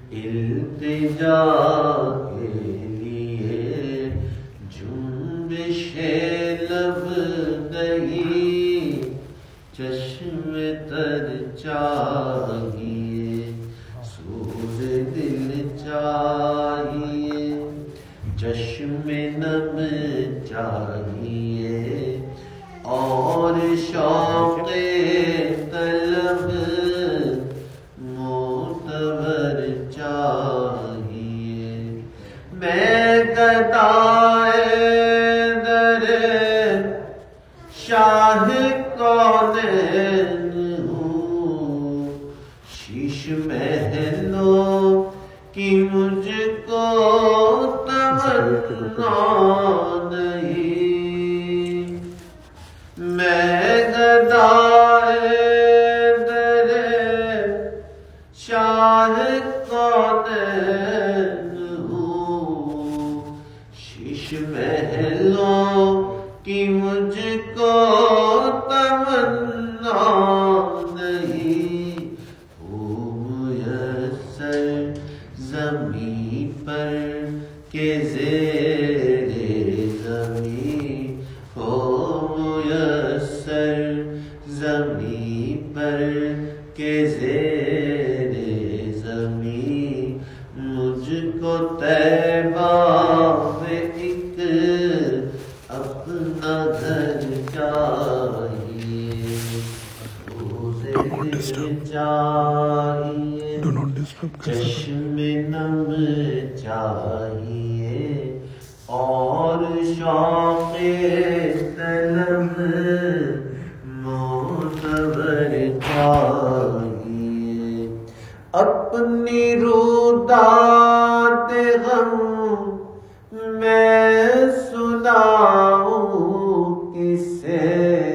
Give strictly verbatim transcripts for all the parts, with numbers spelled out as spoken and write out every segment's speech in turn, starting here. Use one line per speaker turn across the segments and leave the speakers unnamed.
التجا کے لیے جنبش لب نہیں، چشم تر چاہیے، سوز دل چاہیے، چشم نم چاہیے، اور شوق طلب معتبر چاہیے۔ میں گدائے در شاہ کونین ہوں، شیش محلوں کی مجھ کو تمنا نہیں۔ میں گدائے در شاہ کونین ہوں، شیش محلوں کی مجھ کو تمنا نہیں۔ ہو میسر زمین پر کہ زیر زمین، ہو میسر زمین پر کہ زیر زمین، مجھ کو طیبہ میں ایک اپنا گھر چاہیے، روز دل چاہیے، چشم نم چاہیے، اور شوق طلب معتبر چاہیے۔ اپنی روداد غم میں سناؤں کسے،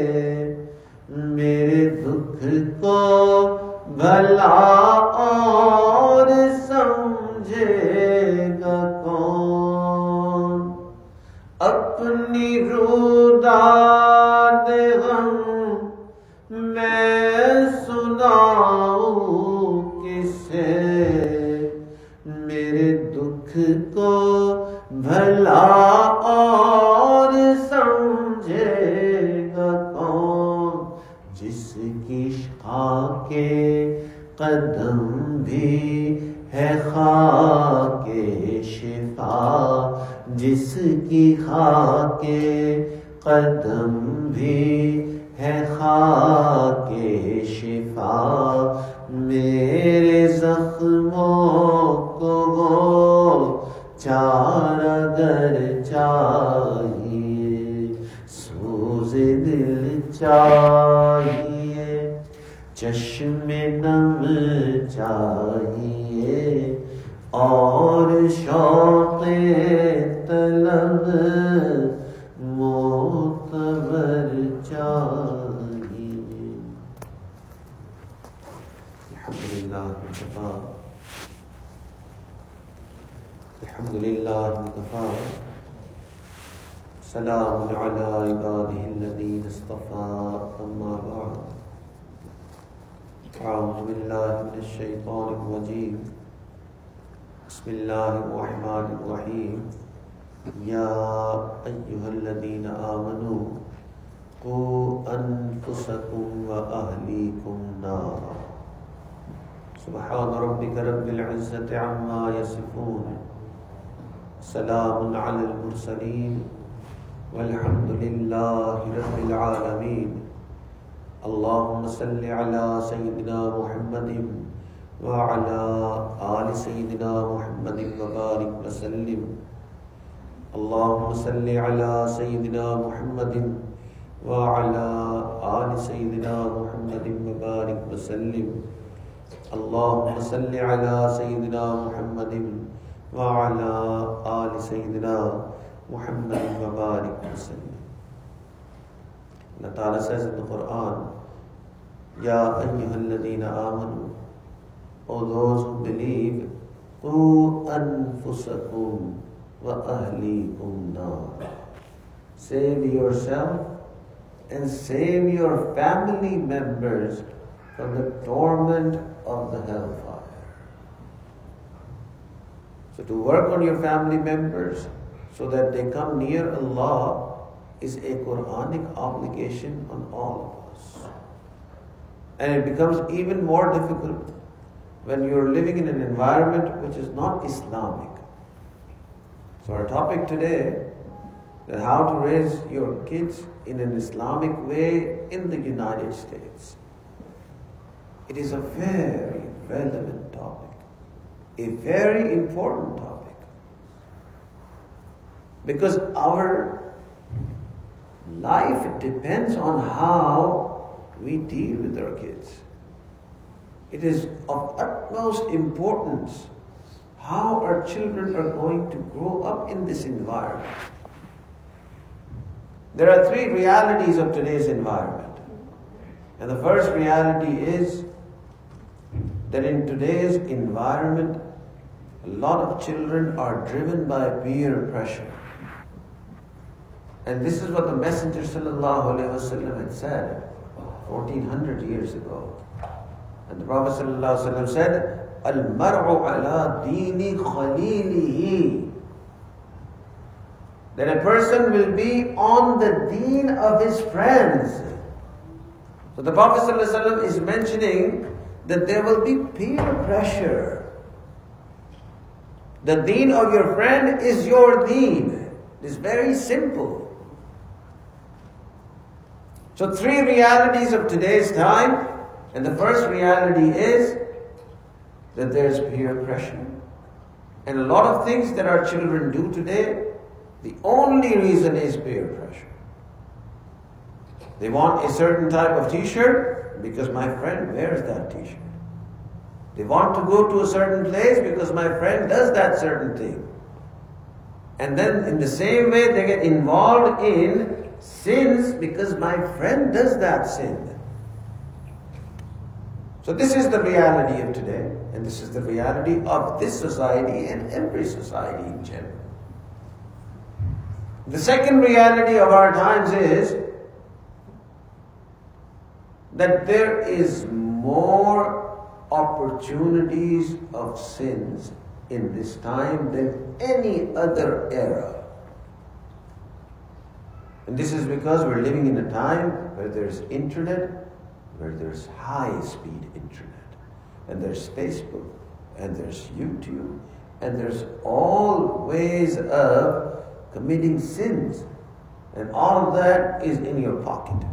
میرے دکھ کو بھلا اور سمجھے گا کون۔ اپنی روداد غم میں سناؤں کسے، میرے دکھ کو بھلا اور سمجھے گا کون۔ جس کی خاک قدم بھی ہے خاک شفا، جس کی خاک قدم بھی ہے خاک شفا، میرے زخموں کو وہ چارہ گر چاہیے، سوز دل چاہیے، چشم نم چاہیے، اور شوق طلب معتبر چاہیے۔ الحمدللہ وکفا، الحمدللہ وکفا، سلام علی عبادہ الذین اصطفیٰ، اما بعد، اعوذ باللہ من الشیطان الرجیم، بسم اللہ الرحمن الرحیم، یا ایہا الذین آمنوا قوا انفسکم واہلیکم نارا۔ سبحان ربک رب العزة عما یصفون، سلام علی المرسلین، والحمد للہ رب العالمین۔ اللہم صل علی سیدنا محمد وعلی آل سیدنا محمد وبارک وسلم۔ اللہم صل علی سیدنا محمد وعلی آل سیدنا محمد وبارک وسلم۔ اللہم صل علی سیدنا محمد وعلی آل سیدنا محمد وبارک وسلم۔ اللہ تعالیٰ says in the Quran, Ya ayyuha alladhina amanu, O those who believe, Qu anfusakum wa ahlikum nar. Save yourself and save your family members from the torment of the hellfire. So to work on your family members so that they come near Allah is a Quranic obligation on all of us. And it becomes even more difficult when you're living in an environment which is not Islamic. So our topic today is how to raise your kids in an Islamic way in the United States. It is a very relevant topic, a very important topic, because our life depends on how we deal with our kids. It is of utmost importance how our children are going to grow up in this environment. There are three realities of today's environment. And the first reality is that in today's environment, a lot of children are driven by peer pressure. And this is what the Messenger sallallahu alaihi wasallam had said fourteen hundred years ago. And the Prophet sallallahu alaihi wasallam said, "Al-mar'u ala dini khalilihi." That a person will be on the deen of his friends. So the Prophet sallallahu alaihi wasallam is mentioning that there will be peer pressure. The deen of your friend is your deen. It is very simple. So three realities of today's time. And the first reality is that there's peer pressure. And a lot of things that our children do today, the only reason is peer pressure. They want a certain type of t-shirt because my friend wears that t-shirt. They want to go to a certain place because my friend does that certain thing. And then in the same way they get involved in sins because my friend does that sin. So this is the reality of today, and this is the reality of this society and every society in general. The second reality of our times is that there is more opportunities of sins in this time than any other era. And this is because we're living in a time where there's internet, where there's high-speed internet, and there's Facebook, and there's YouTube, and there's all ways of committing sins, and all of that is in your pocket.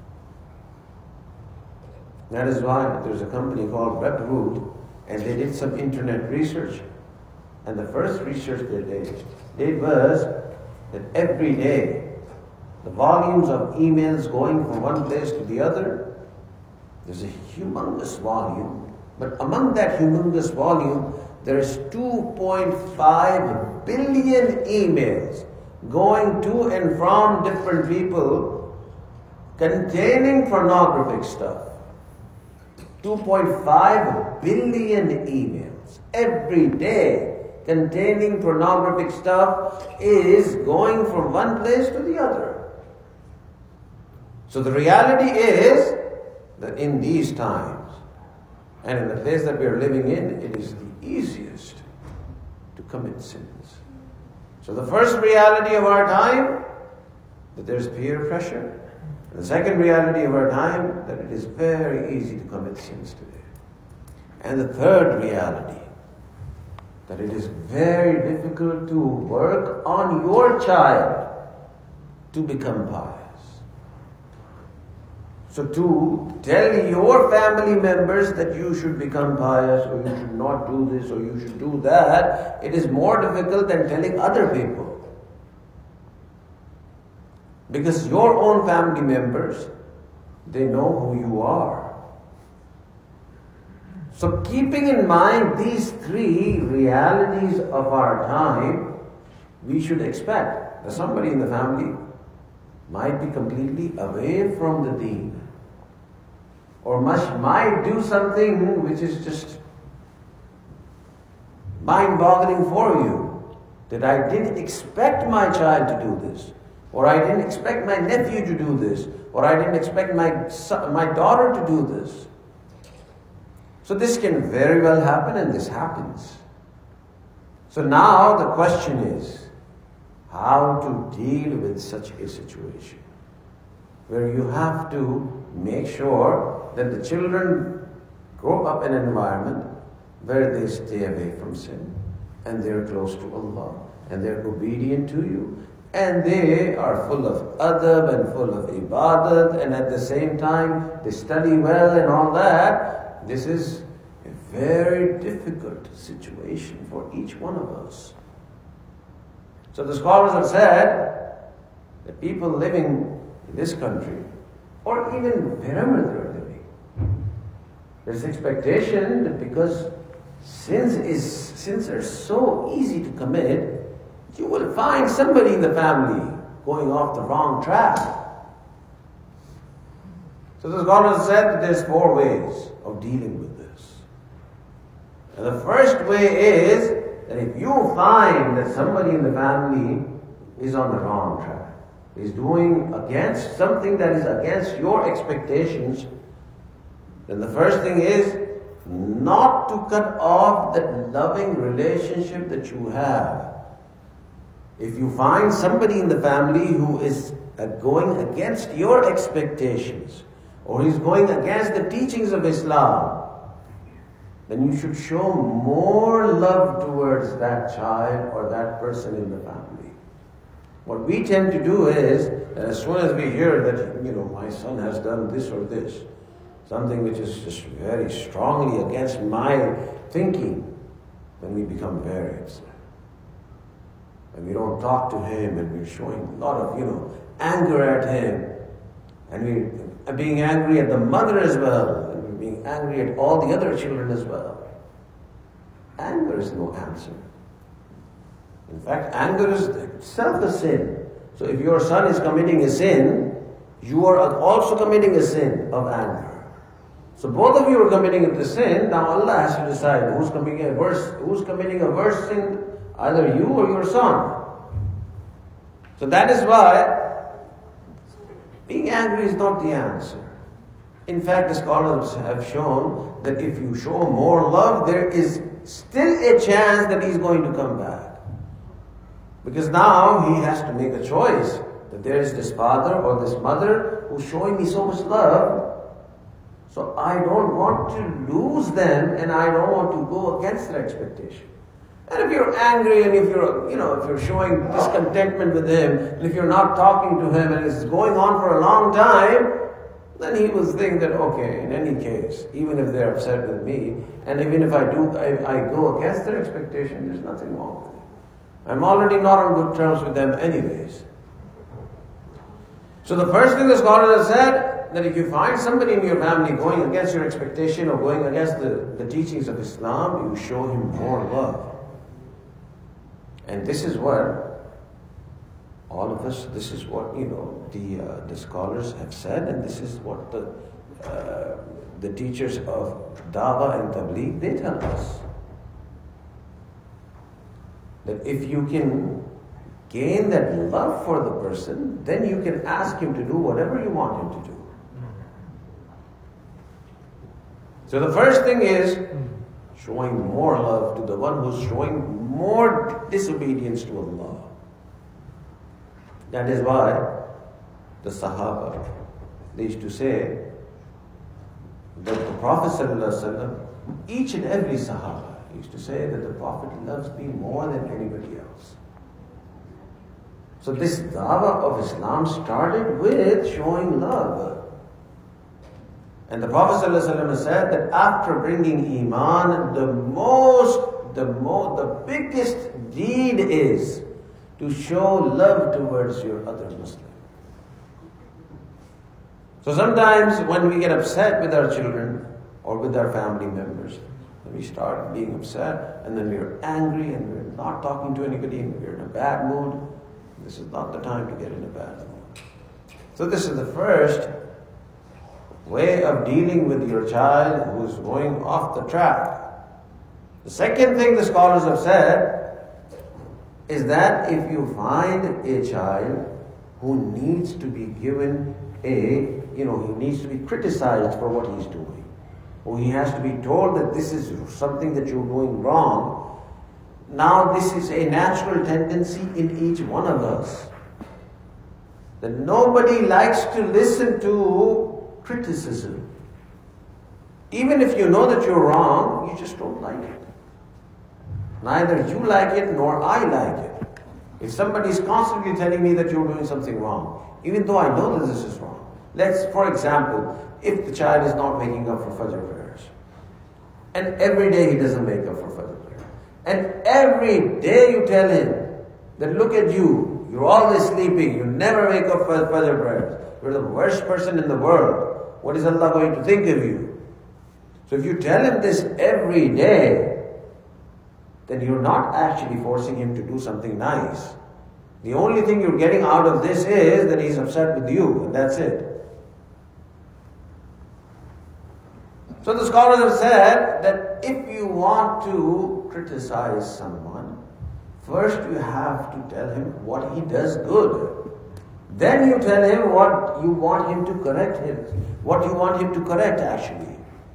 That is why there's a company called Webroot, and they did some internet research, and the first research that they did was that every day the volumes of emails going from one place to the other, there's a humongous volume, but among that humongous volume, there's two point five billion emails going to and from different people containing pornographic stuff. two point five billion emails every day containing pornographic stuff is going from one place to the other. So the reality is that in these times, and in the place that we are living in, it is the easiest to commit sins. So the first reality of our time, that there's peer pressure. And the second reality of our time, that it is very easy to commit sins today. And the third reality, that it is very difficult to work on your child to become pious. So to tell your family members that you should become pious, or you should not do this, or you should do that, it is more difficult than telling other people. Because your own family members, they know who you are. So keeping in mind these three realities of our time, we should expect that somebody in the family might be completely away from the deen, or must, might do something which is just mind-boggling for you, that I didn't expect my child to do this, or I didn't expect my nephew to do this, or I didn't expect my son, my daughter to do this. So this can very well happen, and this happens. So now the question is, how to deal with such a situation where you have to make sure that the children grow up in an environment where they stay away from sin and they're close to Allah and they're obedient to you and they are full of adab and full of ibadat and at the same time they study well and all that. This is a very difficult situation for each one of us. So the scholars have said that people living in this country, or even wherever they're living, there's expectation that because sins is sins are so easy to commit, you will find somebody in the family going off the wrong track. So the scholars said that there's four ways of dealing with this. And the first way is that if you find that somebody in the family is on the wrong track, is doing against something that is against your expectations, then the first thing is not to cut off that loving relationship that you have. If you find somebody in the family who is going against your expectations, or he's going against the teachings of Islam, then you should show more love towards that child or that person in the family. What we tend to do is, that as soon as we hear that, you know, my son has done this or this, something which is just very strongly against my thinking, then we become very upset. And we don't talk to him, and we're showing a lot of, you know, anger at him. And we're being angry at the mother as well. And we're being angry at all the other children as well. Anger is no answer. In fact, anger is itself a sin. So if your son is committing a sin, you are also committing a sin of anger. So both of you are committing a sin. Now Allah has to decide who's committing a worse, who's committing a worse sin, either you or your son. So that is why being angry is not the answer. In fact, the scholars have shown that if you show more love, there is still a chance that he's going to come back. Because now he has to make a choice that there is this father or this mother who's showing me so much love, so I don't want to lose them and I don't want to go against their expectation. And if you're angry and if you're, you know, if you're showing discontentment with him, and if you're not talking to him and it's going on for a long time, then he will think that, okay, in any case, even if they're upset with me, and even if I do, I, I go against their expectation, there's nothing wrong with it. I'm already not on good terms with them anyways. So the first thing the scholars have said, that if you find somebody in your family going against your expectation or going against the, the teachings of Islam, you show him more love. And this is what all of us, this is what, you know, the uh, the scholars have said, and this is what the uh, the teachers of Dawah and Tabligh, they tell us. That if you can gain that love for the person, then you can ask him to do whatever you want him to do. So the first thing is showing more love to the one who's showing more disobedience to Allah. That is why the Sahaba, they used to say that the Prophet ﷺ, each and every Sahaba, used to say that the Prophet loves me more than anybody else. So this dawah of Islam started with showing love. And the Prophet ﷺ said that after bringing Iman, the most, the most, the biggest deed is to show love towards your other Muslim. So sometimes when we get upset with our children or with our family members, we start being upset, and then we're angry, and we're not talking to anybody, and we're in a bad mood. This is not the time to get in a bad mood. So this is the first way of dealing with your child who's going off the track. The second thing the scholars have said is that if you find a child who needs to be given a, you know, he needs to be criticized for what he's doing, or he has to be told that this is something that you're doing wrong, Now this is a natural tendency in each one of us. That nobody likes to listen to criticism. Even if you know that you're wrong, you just don't like it. Neither you like it nor I like it. If somebody is constantly telling me that you're doing something wrong, even though I know that this is wrong. Let's, for example, if the child is not making up for Fajr prayers, and every day he doesn't make up for Fajr prayers, and every day you tell him that look at you, you're always sleeping, you never wake up for Fajr prayers, you're the worst person in the world, what is Allah going to think of you? So if you tell him this every day, then you're not actually forcing him to do something nice. The only thing you're getting out of this is that he's upset with you, and that's it. So the scholars have said that if you want to criticize someone, first you have to tell him what he does good. Then you tell him what you want him to correct him, what you want him to correct actually.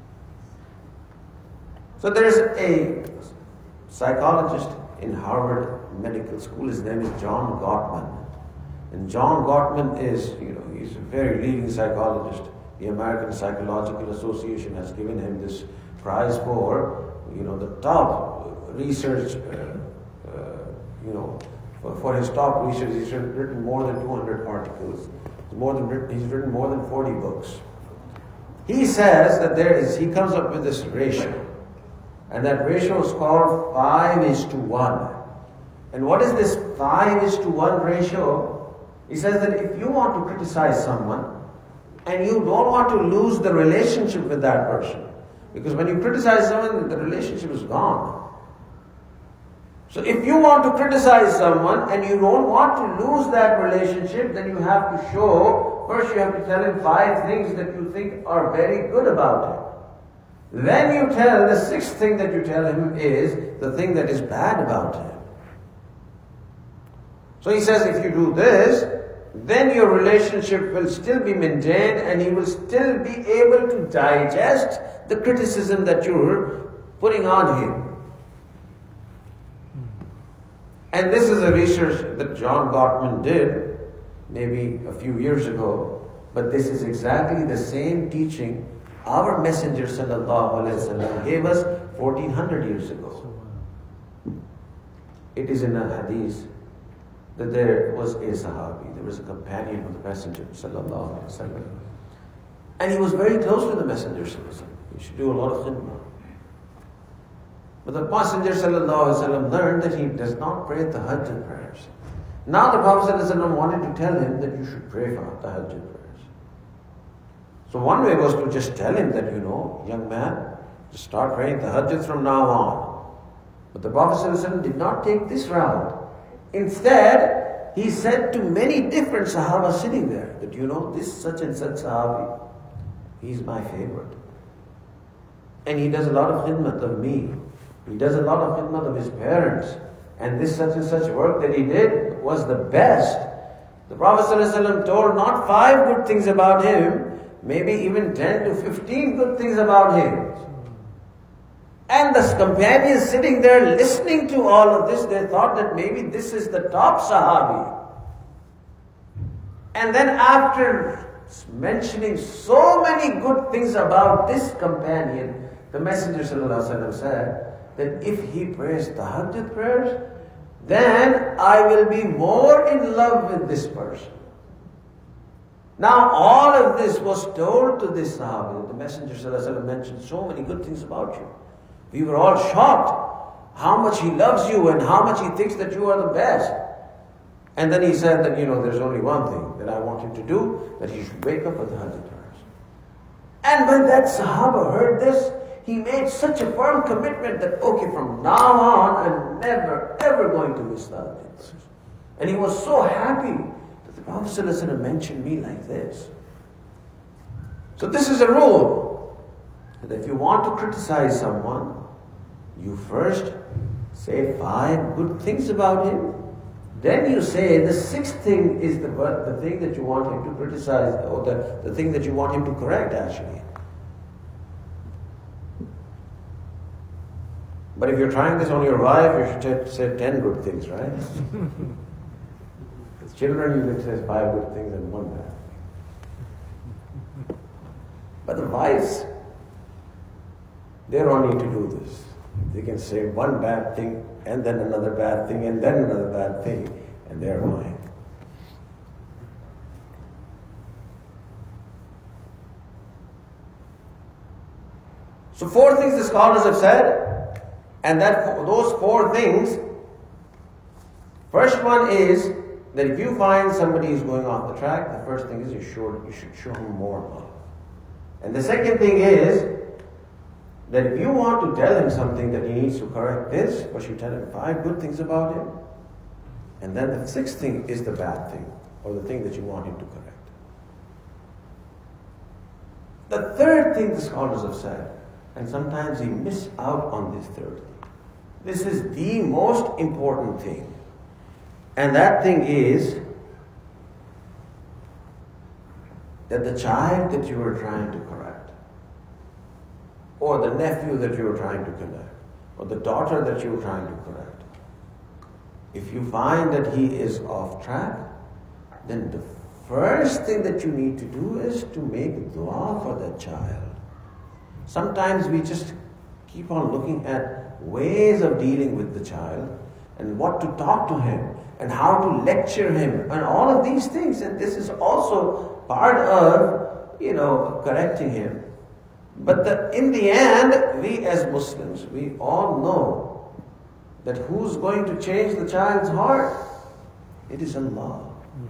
So there is a psychologist in Harvard Medical School, his name is John Gottman. And John Gottman is, you know, he's a very leading psychologist. The American Psychological Association has given him this prize for, you know, the top research, uh, uh, you know, for, for his top research. He's written more than two hundred articles. He's, more than written, he's written more than forty books. He says that there is, he comes up with this ratio. And that ratio is called five is to one. And what is this five is to one ratio? He says that if you want to criticize someone, and you don't want to lose the relationship with that person, because when you criticize someone, the relationship is gone. So if you want to criticize someone and you don't want to lose that relationship, then you have to show, first you have to tell him five things that you think are very good about him. Then you tell, the sixth thing that you tell him is the thing that is bad about him. So he says if you do this, then your relationship will still be maintained and he will still be able to digest the criticism that you're putting on him. And this is a research that John Gottman did maybe a few years ago, but this is exactly the same teaching our Messenger sallallahu alaihi wasallam gave us fourteen hundred years ago. It is in a hadith that there was a Sahabi, there was a companion of the Messenger sallallahu alaihi wasallam, and he was very close to the Messenger sallallahu alaihi wasallam. He should do a lot of khidmah. But the Messenger sallallahu alaihi wasallam learned that he does not pray tahajjud prayers. Now the Prophet sallallahu alaihi wasallam wanted to tell him that you should pray for tahajjud prayers. So one way was to just tell him that, you know, young man, just start praying tahajjud from now on. But the Prophet ﷺ did not take this route. Instead, he said to many different Sahaba sitting there that, you know, this such and such Sahabi, he's my favorite. And he does a lot of khidmat of me. He does a lot of khidmat of his parents. And this such and such work that he did was the best. The Prophet ﷺ told not five good things about him, maybe even ten to fifteen good things about him. And the companions sitting there listening to all of this, they thought that maybe this is the top Sahabi. And then after mentioning so many good things about this companion, the Messenger ﷺ said that if he prays tahajjud prayers, then I will be more in love with this person. Now all of this was told to this Sahabi. The Messenger ﷺ mentioned so many good things about you. We were all shocked how much he loves you and how much he thinks that you are the best. And then he said that, you know, there's only one thing that I want him to do, that he should wake up with the tahajjud prayers. And when that Sahaba heard this, he made such a firm commitment that, okay, from now on, I'm never, ever going to miss the tahajjud. And he was so happy. The Prophet ﷺ mentioned me like this. So this is a rule, that if you want to criticize someone, you first say five good things about him. Then you say the sixth thing is the, the thing that you want him to criticize, or the, the thing that you want him to correct actually. But if you're trying this on your wife, you should say ten good things, right? As children, you can say five good things and one bad. But the wives, they don't need to do this. They can say one bad thing and then another bad thing and then another bad thing, and they're fine. So four things the scholars have said, and that those four things, first one is that if you find somebody is going off the track, the first thing is you should, you should show him more love. And the second thing is that if you want to tell him something that he needs to correct this, but you tell him five good things about him, and then the sixth thing is the bad thing, or the thing that you want him to correct. The third thing the scholars have said, and sometimes we miss out on this third thing. This is the most important thing. And that thing is that the child that you are trying to correct, or the nephew that you are trying to correct, or the daughter that you are trying to correct, if you find that he is off track, then the first thing that you need to do is to make dua for that child. Sometimes we just keep on looking at ways of dealing with the child and what to talk to him and how to lecture him and all of these things. And this is also part of, you know, correcting him. But the, in the end, we as Muslims, we all know that who's going to change the child's heart? It is Allah.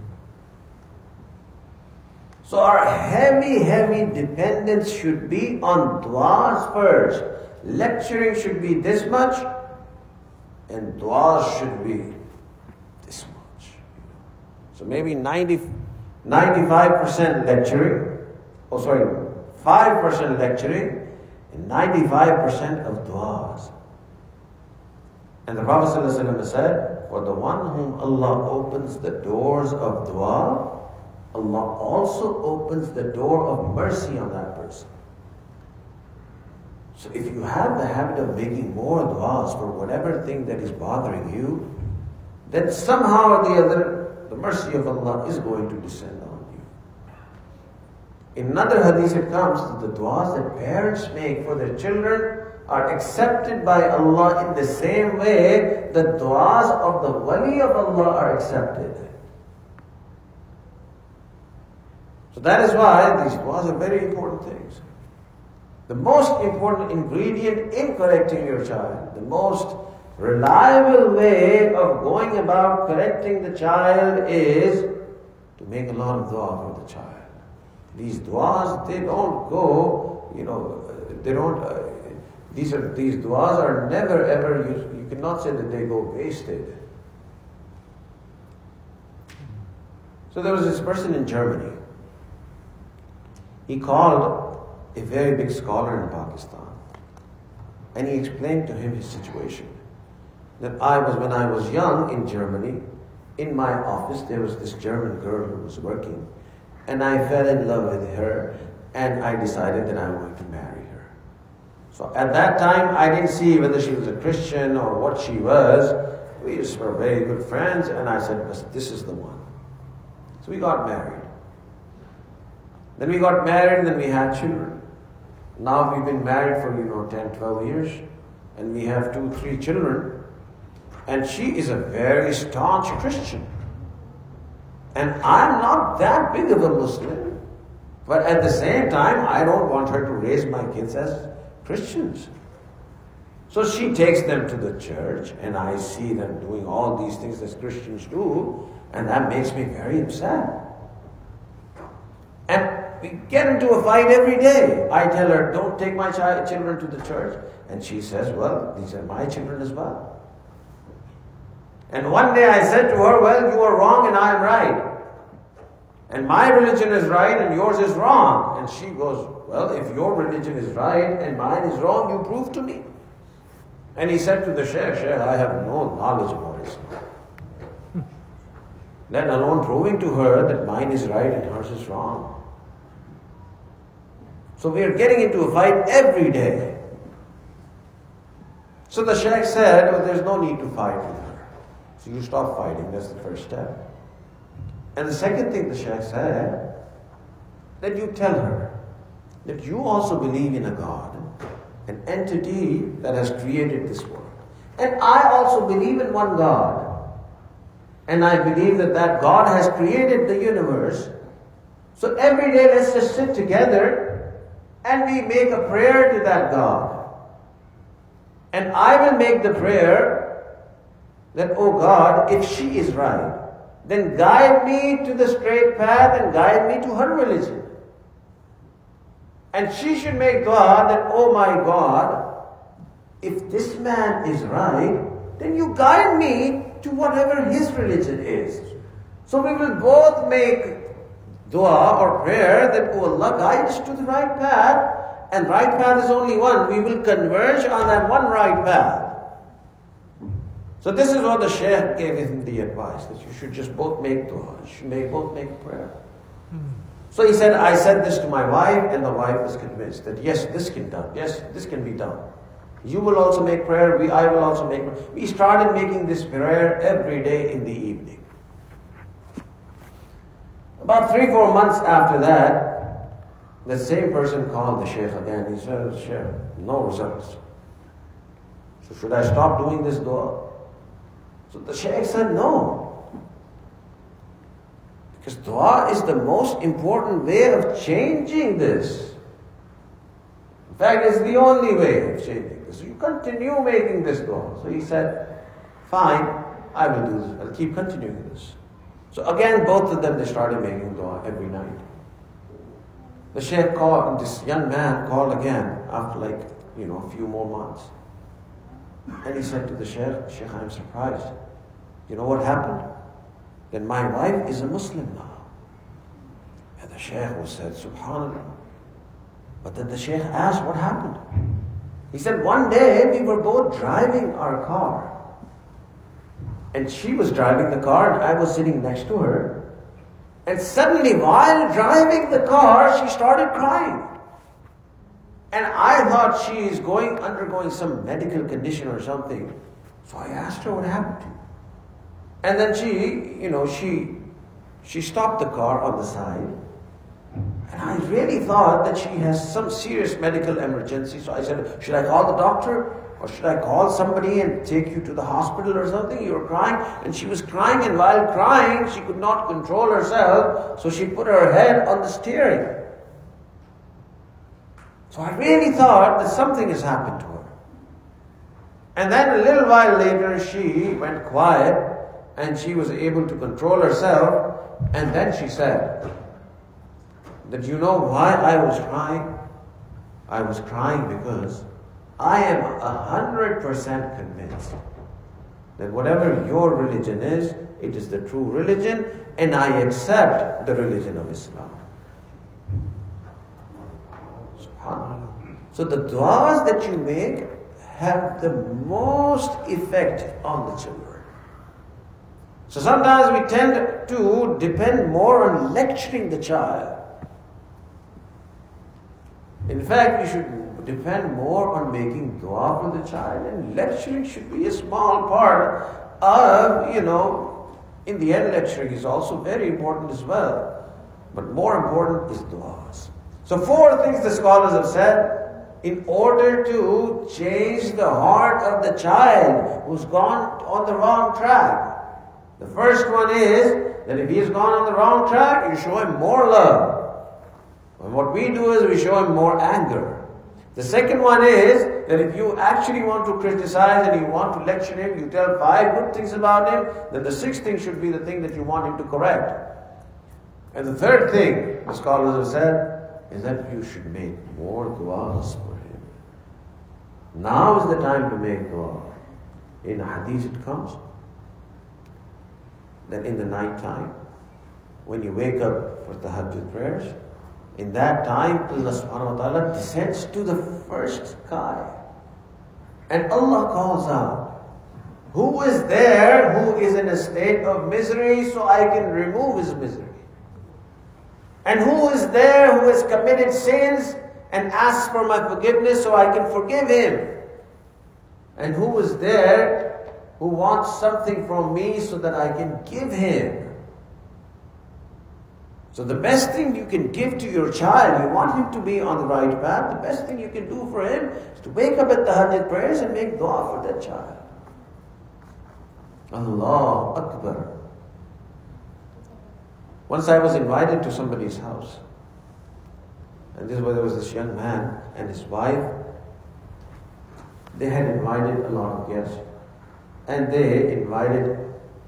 So our heavy, heavy dependence should be on du'as first. Lecturing should be this much, and du'as should be this much. So maybe ninety, ninety-five percent lecturing, oh sorry, five percent lecturing, and ninety-five percent of du'as. And the Prophet ﷺ said, for the one whom Allah opens the doors of du'a, Allah also opens the door of mercy on that person. So if you have the habit of making more du'as for whatever thing that is bothering you, then somehow or the other, the mercy of Allah is going to descend on you. In another hadith it comes that the du'as that parents make for their children are accepted by Allah in the same way that du'as of the wali of Allah are accepted. So that is why these du'as are very important things. The most important ingredient in correcting your child, the most reliable way of going about correcting the child is to make a lot of dua for the child. These du'as, they don't go, you know, they don't, uh, these are these du'as are never ever, you, you cannot say that they go wasted. So there was this person in Germany. He called a very big scholar in Pakistan, and he explained to him his situation. That I was, when I was young in Germany, in my office there was this German girl who was working, and I fell in love with her, and I decided that I wanted to marry her. So at that time I didn't see whether she was a Christian or what she was. We just were very good friends, and I said, this is the one. So we got married. Then we got married, and then we had children. Now we've been married for, you know, ten, twelve years, and we have two, three children. And she is a very staunch Christian. And I'm not that big of a Muslim, but at the same time, I don't want her to raise my kids as Christians. So she takes them to the church, and I see them doing all these things as Christians do, and that makes me very upset. And we get into a fight every day. I tell her, don't take my child, children to the church. And she says, well, these are my children as well. And one day I said to her, well, you are wrong and I am right. And my religion is right and yours is wrong. And she goes, well, if your religion is right and mine is wrong, you prove to me. And he said to the Shaykh, Shaykh, I have no knowledge about Islam. Let alone proving to her that mine is right and hers is wrong. So we are getting into a fight every day. So the Shaykh said, well, there's no need to fight with her. So you stop fighting, that's the first step. And the second thing the Shaykh said, that you tell her that you also believe in a God, an entity that has created this world. And I also believe in one God. And I believe that that God has created the universe. So every day let's just sit together and we make a prayer to that God. And I will make the prayer that, oh God, if she is right, then guide me to the straight path and guide me to her religion. And she should make dua that, oh my God, if this man is right, then you guide me to whatever his religion is. So we will both make dua or prayer that, oh Allah, guide us to the right path. And right path is only one. We will converge on that one right path. So this is what the Shaykh gave him the advice, that you should just both make dua. You should make, both make prayer. Hmm. So he said, I said this to my wife, and the wife was convinced that yes, this can be done. Yes, this can be done. You will also make prayer, we, I will also make prayer. We started making this prayer every day in the evening. About three, four months after that, the same person called the Shaykh again. He said, Shaykh, no results. So should I stop doing this dua? So the Shaykh said, no. Because dua is the most important way of changing this. In fact, it's the only way of changing this. So you continue making this dua. So he said, fine, I will do this. I'll keep continuing this. So again, both of them, they started making dua every night. The Shaykh called, this young man called again after like, you know, a few more months. And he said to the Shaykh, Shaykh, I'm surprised. You know what happened? Then my wife is a Muslim now. And the Shaykh was said, Subhanallah. But then the Shaykh asked, what happened? He said, one day we were both driving our car. And she was driving the car and I was sitting next to her. And suddenly, while driving the car, she started crying. And I thought she is going, undergoing some medical condition or something. So I asked her what happened to you. And then she, you know, she, she stopped the car on the side. And I really thought that she has some serious medical emergency. So I said, should I call the doctor? Or should I call somebody and take you to the hospital or something? You were crying. And she was crying, and while crying, she could not control herself. So she put her head on the steering. So I really thought that something has happened to her. And then a little while later, she went quiet, and she was able to control herself. And then she said, that you know why I was crying? I was crying because I am a hundred percent convinced that whatever your religion is, it is the true religion, and I accept the religion of Islam. SubhanAllah. So the du'as that you make have the most effect on the children. So sometimes we tend to depend more on lecturing the child. In fact, we should depend more on making dua for the child, and lecturing should be a small part of, you know, in the end lecturing is also very important as well. But more important is duas. So four things the scholars have said in order to change the heart of the child who's gone on the wrong track. The first one is that if he's gone on the wrong track, you show him more love. And what we do is we show him more anger. The second one is that if you actually want to criticize and you want to lecture him, you tell five good things about him, then the sixth thing should be the thing that you want him to correct. And the third thing, the scholars have said, is that you should make more du'as for him. Now is the time to make dua. In hadith it comes that in the night time, when you wake up for tahajjud prayers, in that time, Allah subhanahu wa ta'ala descends to the first sky. And Allah calls out, who is there who is in a state of misery so I can remove his misery? And who is there who has committed sins and asks for my forgiveness so I can forgive him? And who is there who wants something from me so that I can give him? So the best thing you can give to your child, you want him to be on the right path, the best thing you can do for him is to wake up at the Tahajjud prayers and make dua for that child. Allahu Akbar. Once I was invited to somebody's house. And this was, there was this young man and his wife. They had invited a lot of guests. And they invited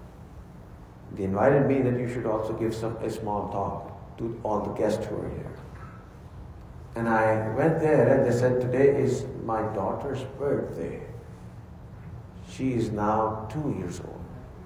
They invited me that you should also give some a small talk to all the guests who are here. And I went there and they said, today is my daughter's birthday. She is now two years old.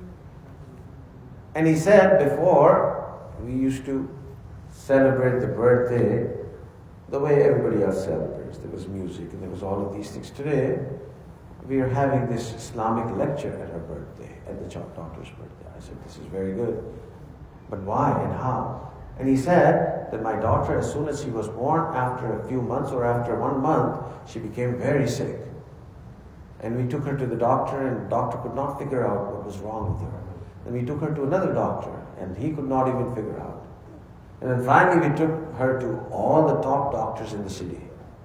And he said before, we used to celebrate the birthday the way everybody else celebrates. There was music and there was all of these things. Today, we are having this Islamic lecture at her birthday, at the daughter's birthday. I said, this is very good. But why and how? And he said that my daughter, as soon as she was born, after a few months or after one month, she became very sick. And we took her to the doctor and the doctor could not figure out what was wrong with her. And we took her to another doctor and he could not even figure out. And then finally we took her to all the top doctors in the city.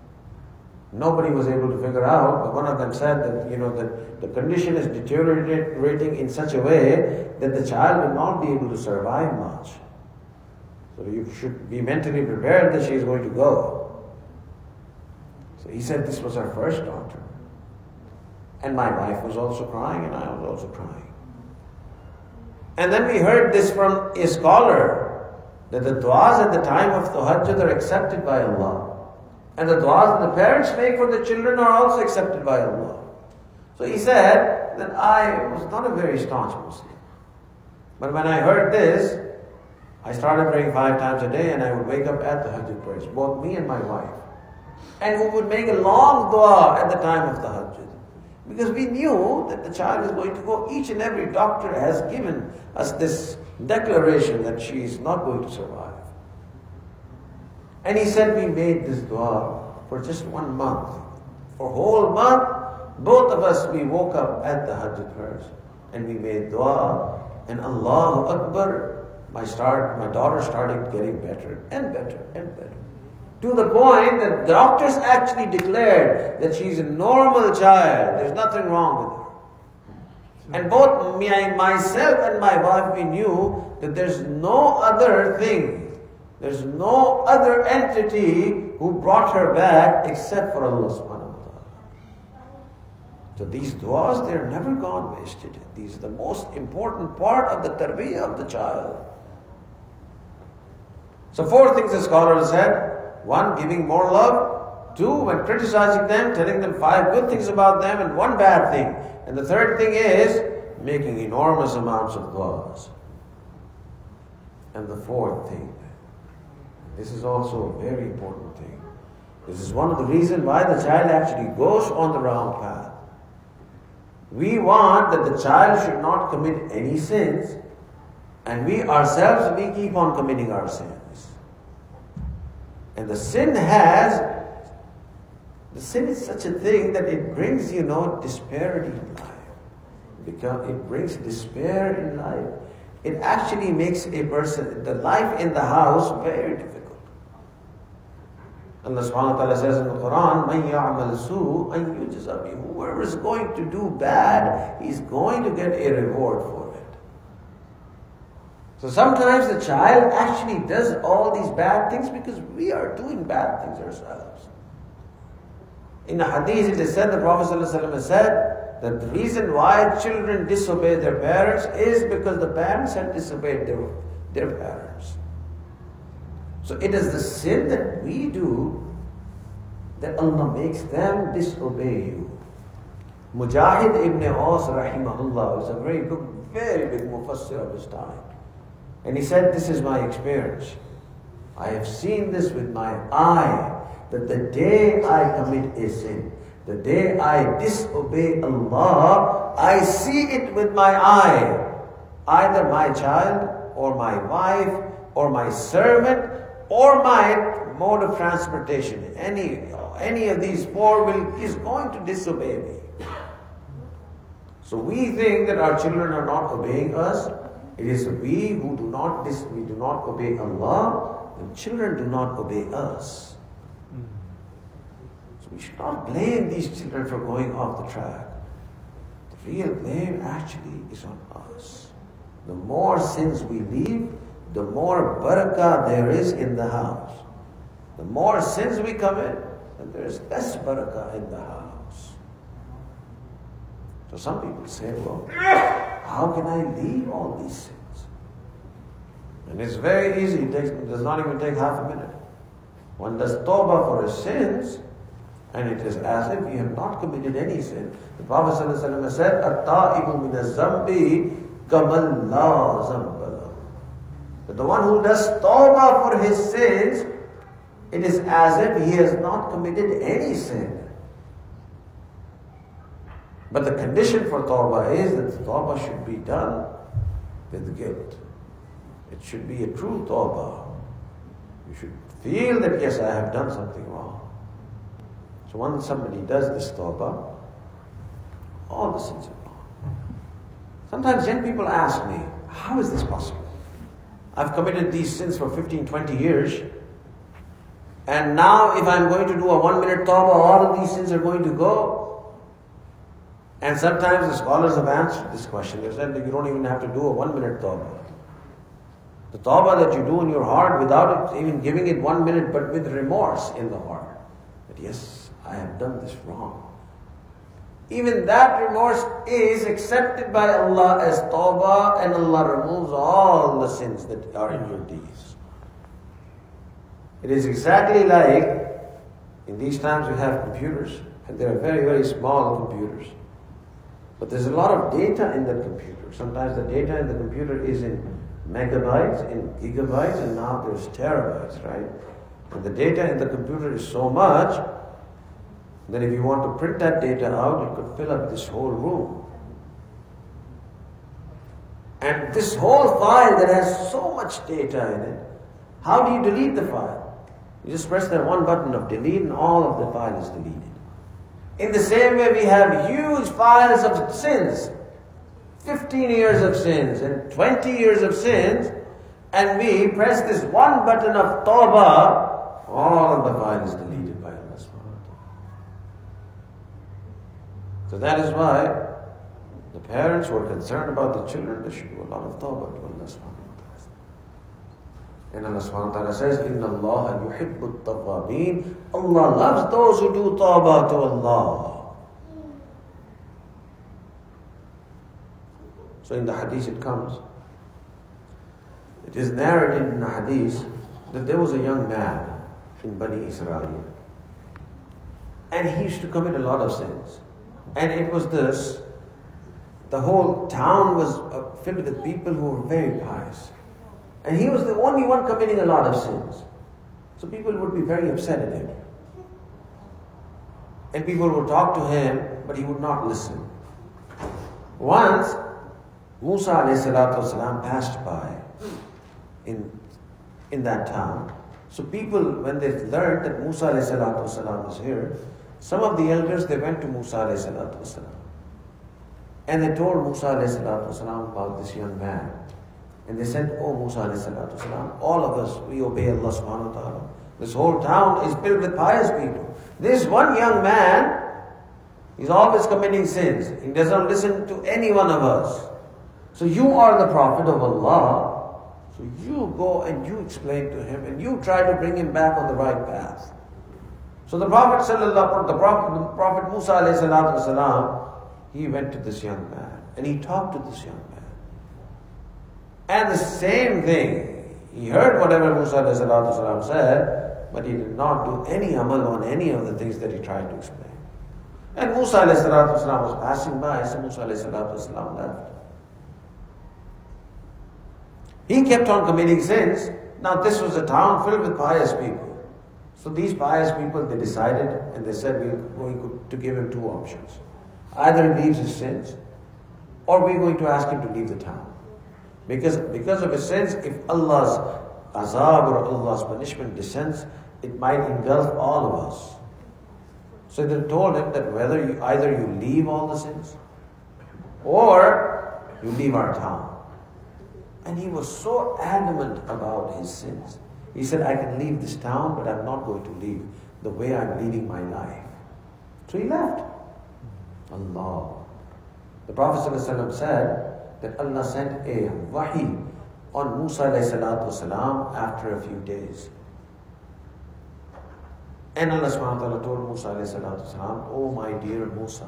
Nobody was able to figure out, but one of them said that, you know, that the condition is deteriorating in such a way that the child will not be able to survive much. So you should be mentally prepared that she is going to go. So he said this was our first doctor. And my wife was also crying and I was also crying. And then we heard this from a scholar, that the du'as at the time of tahajjud are accepted by Allah. And the du'as that the parents make for the children are also accepted by Allah. So he said that I was not a very staunch Muslim. But when I heard this, I started praying five times a day and I would wake up at the Tahajjud prayers, both me and my wife. And we would make a long dua at the time of Tahajjud. Because we knew that the child is going to go. Each and every doctor has given us this declaration that she is not going to survive. And he said we made this dua for just one month. For a whole month, both of us, we woke up at the Tahajjud prayers and we made dua. And Allahu Akbar, my, start, my daughter started getting better and better and better. To the point that doctors actually declared that she's a normal child. There's nothing wrong with her. And both me, myself and my wife, we knew that there's no other thing, there's no other entity who brought her back except for Allah subhanahu wa ta'ala. So these du'as, they're never gone wasted. These are the most important part of the tarbiyah of the child. So four things the scholar said. One, giving more love. Two, when criticizing them, telling them five good things about them and one bad thing. And the third thing is making enormous amounts of du'as. And the fourth thing, this is also a very important thing. This is one of the reasons why the child actually goes on the wrong path. We want that the child should not commit any sins, and we ourselves, we keep on committing our sins. And the sin has, the sin is such a thing that it brings, you know, disparity in life. Because it brings despair in life. It actually makes a person, the life in the house, very difficult. Allah subhanahu wa ta'ala says in the Quran, مَنْ يَعْمَلْ سُوءًا يُجْزَ بِهِ. Whoever is going to do bad, he's going to get a reward for it. So sometimes the child actually does all these bad things because we are doing bad things ourselves. In a hadith it is said, the Prophet ﷺ said, that the reason why children disobey their parents is because the parents had disobeyed their, their parents. So it is the sin that we do that Allah makes them disobey you. Mujahid ibn Aus rahimahullah was a very big, very big mufassir of his time. And he said, this is my experience. I have seen this with my eye, that the day I commit a sin, the day I disobey Allah, I see it with my eye. Either my child, or my wife, or my servant, or my mode of transportation. Any, any of these four will, is going to disobey me. So we think that our children are not obeying us. It is we who do not dis- we do not obey Allah, and children do not obey us. So we should not blame these children for going off the track. The real blame actually is on us. The more sins we leave, the more barakah there is in the house. The more sins we commit, then there is less barakah in the house. So some people say, well, how can I leave all these sins? And it's very easy. It, takes, it does not even take half a minute. One does tawbah for his sins, and it is as if he have not committed any sin. The Prophet ﷺ said, "At-ta'ibu min az-zambi kaman la zamba lahu." That the one who does tawbah for his sins, it is as if he has not committed any sin. But the condition for tawbah is that the tawbah should be done with guilt. It should be a true tawbah. You should feel that, yes, I have done something wrong. So once somebody does this tawbah, all the sins are gone. Sometimes young people ask me, how is this possible? I've committed these sins for fifteen, twenty years, and now if I'm going to do a one minute tawbah, all of these sins are going to go. And sometimes the scholars have answered this question. They said that you don't even have to do a one minute tawbah. The tawbah that you do in your heart without it, even giving it one minute, but with remorse in the heart. That yes, I have done this wrong. Even that remorse is accepted by Allah as tawbah, and Allah removes all the sins that are in your deeds. It is exactly like, in these times we have computers, and they are very, very small computers. But there's a lot of data in the computer. Sometimes the data in the computer is in megabytes, in gigabytes, and now there's terabytes, right? And the data in the computer is so much that if you want to print that data out, it could fill up this whole room. And this whole file that has so much data in it, how do you delete the file? You just press that one button of delete and all of the file is deleted. In the same way, we have huge files of sins, fifteen years of sins and twenty years of sins, and we press this one button of tawbah, all of the file is deleted by Allah subhanahu wa ta'ala. So that is why the parents who are concerned about the children, they should do a lot of tawbah to Allah subhanahu wa ta'ala. And Allah subhanahu wa ta'ala says, "Inna Allah yuhibbu at-tawwabin." Allah loves those who do tawbah to Allah. So in the hadith it comes, it is narrated in the hadith that there was a young man in Bani Israel, and he used to commit a lot of sins. And it was this, the whole town was filled with people who were very pious. And he was the only one committing a lot of sins. So people would be very upset at him. And people would talk to him, but he would not listen. Once, Musa alayhi salatu wasalam passed by in, in that town. So people, when they learned that Musa alayhi salatu wasalam was here, some of the elders, they went to Musa alayhi salatu wasalam. And they told Musa alayhi salatu wasalam about this young man. And they said, "Oh Musa alayhi salatu wasalam, all of us, we obey Allah subhanahu wa ta'ala. This whole town is filled with pious people. This one young man, he's always committing sins. He doesn't listen to any one of us. So you are the Prophet of Allah. So you go and you explain to him and you try to bring him back on the right path." So the Prophet sallallahu, the Prophet, the Prophet Musa alayhi salatu wasalam, he went to this young man and he talked to this young man. And the same thing, he heard whatever Musa alayhi salatu wasalam said, but he did not do any amal on any of the things that he tried to explain. And Musa alayhi salatu wasalam was passing by, so Musa alayhi salatu wasalam left. He kept on committing sins. Now this was a town filled with pious people. So these pious people, they decided and they said, we're going to give him two options. Either he leaves his sins, or we're going to ask him to leave the town. Because, because of his sins, if Allah's azab or Allah's punishment descends, it might engulf all of us. So they told him that whether you, either you leave all the sins, or you leave our town. And he was so adamant about his sins. He said, I can leave this town, but I'm not going to leave the way I'm leading my life. So he left. Allah. The Prophet ﷺ said that Allah sent a wahi on Musa ﷺ after a few days. And Allah subhanahu wa ta'ala told Musa ﷺ, oh my dear Musa,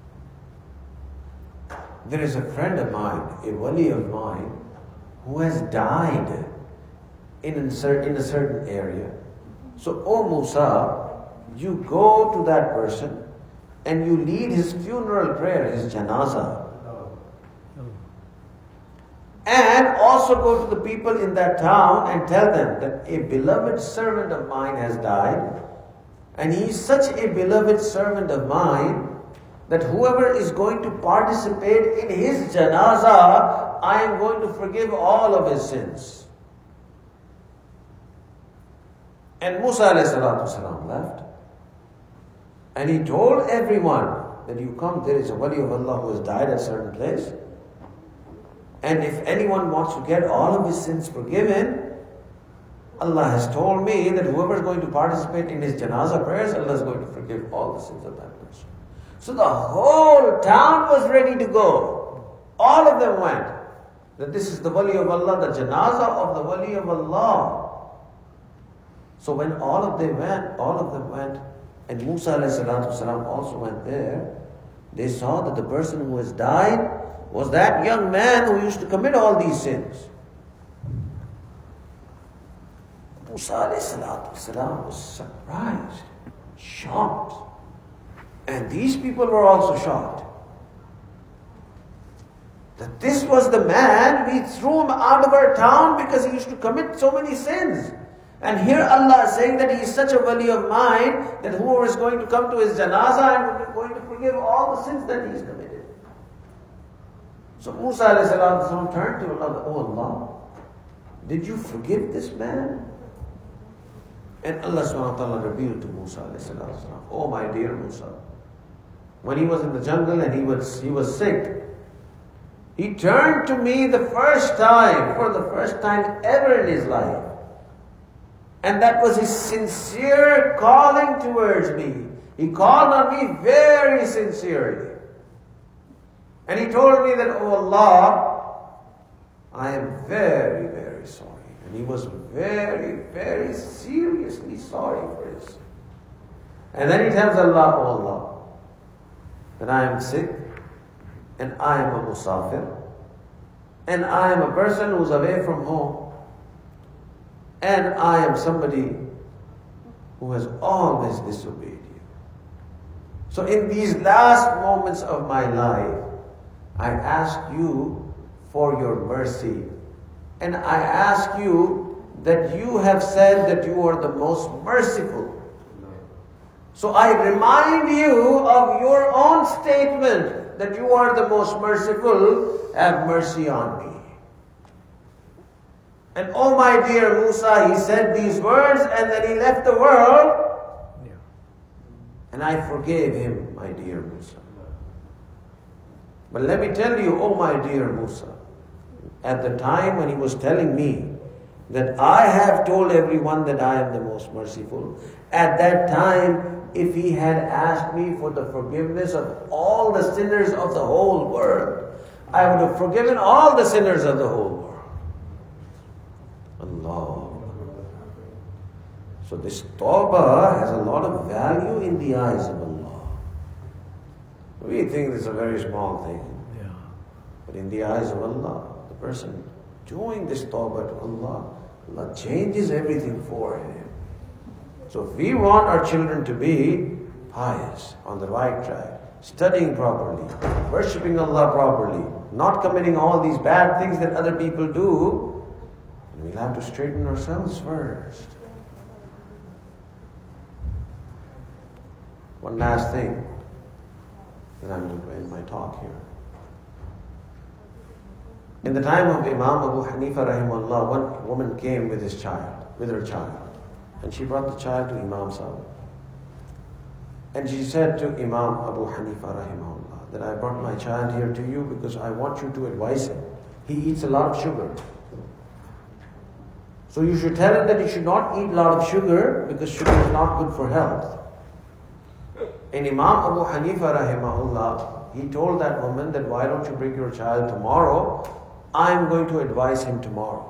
there is a friend of mine, a wali of mine, who has died in a certain, in a certain area. So, oh Musa, you go to that person and you lead his funeral prayer, his janazah. And also go to the people in that town and tell them that a beloved servant of mine has died, and he is such a beloved servant of mine that whoever is going to participate in his janazah, I am going to forgive all of his sins. And Musa ﷺ left. And he told everyone that you come, there is a wali of Allah who has died at a certain place. And if anyone wants to get all of his sins forgiven, Allah has told me that whoever is going to participate in his janazah prayers, Allah is going to forgive all the sins of that person. So the whole town was ready to go. All of them went. That this is the wali of Allah, the janazah of the wali of Allah. So when all of them went, all of them went, and Musa ﷺ also went there, they saw that the person who has died was that young man who used to commit all these sins. Musa ﷺ was surprised, shocked. And these people were also shocked. That this was the man, we threw him out of our town because he used to commit so many sins. And here Allah is saying that he is such a wali of mine that whoever is going to come to his janazah and going to forgive all the sins that he has committed. So Musa ﷺ turned to Allah, oh Allah, did you forgive this man? And Allah subhanahu wa ta'ala revealed to Musa ﷺ, oh my dear Musa, when he was in the jungle and he was, he was sick, he turned to me the first time, for the first time ever in his life. And that was his sincere calling towards me. He called on me very sincerely. And he told me that, oh Allah, I am very, very sorry. And he was very, very seriously sorry for his sin. And then he tells Allah, oh Allah, that I am sick, and I am a musafir, and I am a person who's away from home, and I am somebody who has always disobeyed you. So in these last moments of my life, I ask you for your mercy. And I ask you that you have said that you are the most merciful. So I remind you of your own statement that you are the most merciful. Have mercy on me. And oh my dear Musa, he said these words and then he left the world. Yeah. And I forgave him, my dear Musa. But let me tell you, oh my dear Musa, at the time when he was telling me that I have told everyone that I am the most merciful, at that time, if he had asked me for the forgiveness of all the sinners of the whole world, I would have forgiven all the sinners of the whole world. Allah. So this tawbah has a lot of value in the eyes of Allah. We think it's a very small thing. Yeah. But in the eyes of Allah, the person doing this tawbah to Allah, Allah changes everything for him. So if we want our children to be pious, on the right track, studying properly, worshipping Allah properly, not committing all these bad things that other people do, we'll have to straighten ourselves first. One last thing, and I'm going to end my talk here. In the time of Imam Abu Hanifa rahimahullah, one woman came with his child, with her child. And she brought the child to Imam Sahib. And she said to Imam Abu Hanifa rahimahullah that I brought my child here to you because I want you to advise him. He eats a lot of sugar. So you should tell him that he should not eat a lot of sugar because sugar is not good for health. And Imam Abu Hanifa rahimahullah, he told that woman that why don't you bring your child tomorrow? I'm going to advise him tomorrow.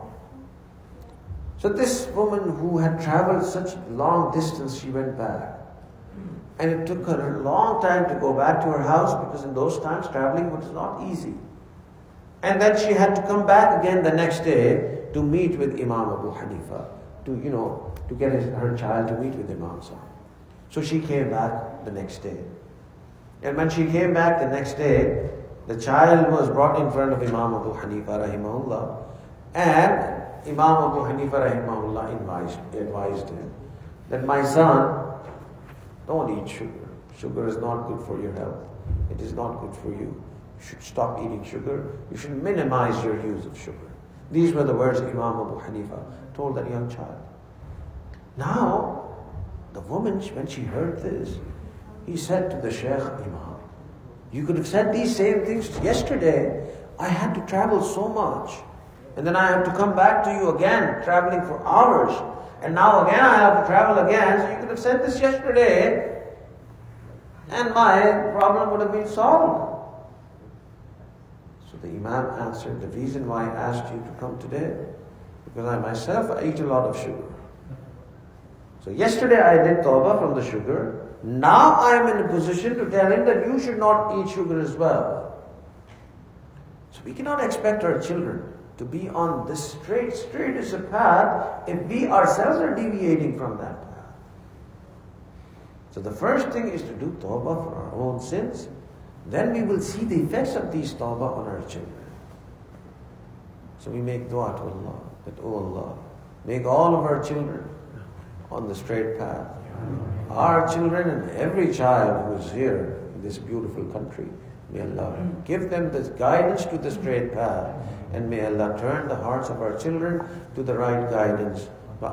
So this woman who had traveled such long distance, she went back. And it took her a long time to go back to her house because in those times traveling was not easy. And then she had to come back again the next day to meet with Imam Abu Hanifa, to, you know, to get his, her child to meet with Imam Sahib. So she came back the next day. And when she came back the next day, the child was brought in front of Imam Abu Hanifa rahimahullah, and Imam Abu Hanifa rahimahullah advised, advised him that my son, don't eat sugar. Sugar is not good for your health. It is not good for you. You should stop eating sugar. You should minimize your use of sugar. These were the words Imam Abu Hanifa told that young child. Now, the woman, when she heard this, he said to the Shaykh, Imam, you could have said these same things yesterday. I had to travel so much. And then I have to come back to you again, traveling for hours. And now again I have to travel again. So you could have said this yesterday, and my problem would have been solved. So the Imam answered, the reason why I asked you to come today, because I myself I eat a lot of sugar. So yesterday I did tawbah from the sugar. Now I am in a position to tell him that you should not eat sugar as well. So we cannot expect our children to be on this straight, straight as a path if we ourselves are deviating from that path. So the first thing is to do tawbah for our own sins. Then we will see the effects of these tawbah on our children. So we make dua to Allah, that, oh Allah, make all of our children on the straight path. Our children and every child who is here in this beautiful country, may Allah give them the guidance to the straight path, and may Allah turn the hearts of our children to the right guidance.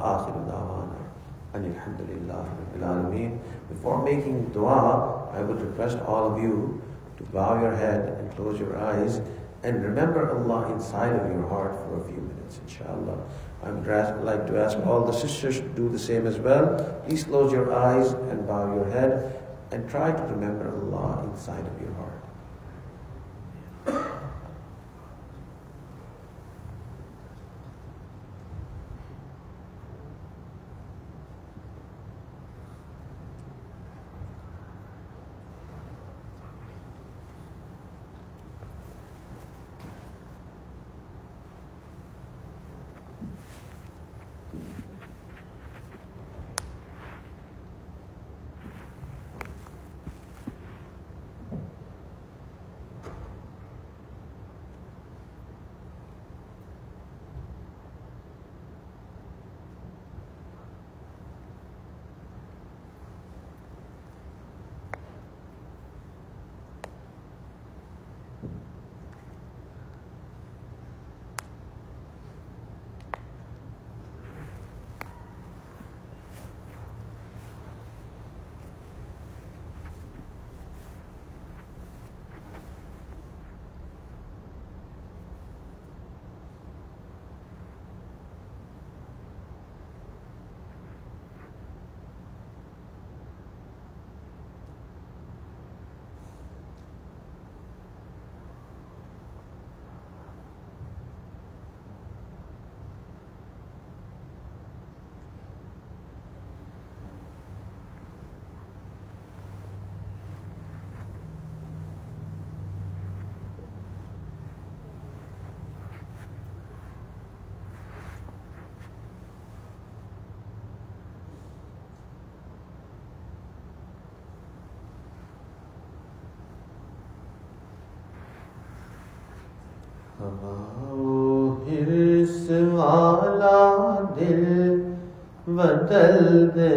Before making dua, I would request all of you to bow your head and close your eyes and remember Allah inside of your heart for a few minutes, inshallah. I would like to ask all the sisters to do the same as well. Please close your eyes and bow your head and try to remember Allah inside of your heart. हिर्स वाला दिल बदल दे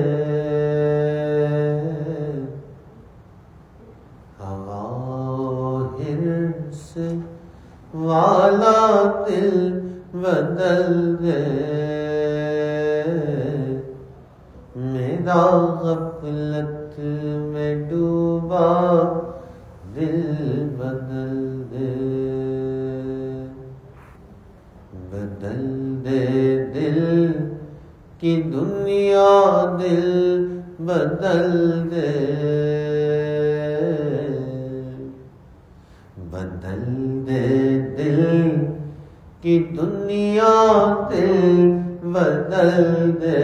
हवा हिर्स वाला दिल बदल दे मेरा गफलत में डूबा दिल کی دنیا دل بدل دے، بدل دے دل کی دنیا دل بدل دے،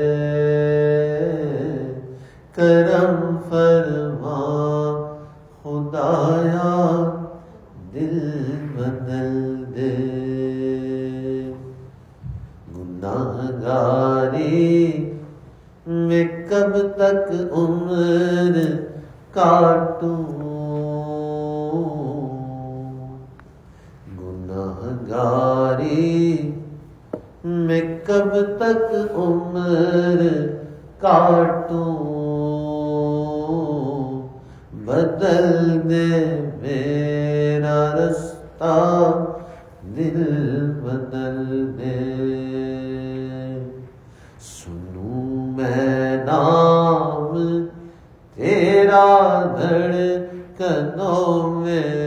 کرم فرما خدایا دل بدل دے، گناہ گاری میں کب تک عمر کاٹوں، گناہ گاری میں کب تک عمر کاٹوں، بدل دے میرا رستہ دل بدل دے، سنوں میں نام تیرا دھڑکنوں میں،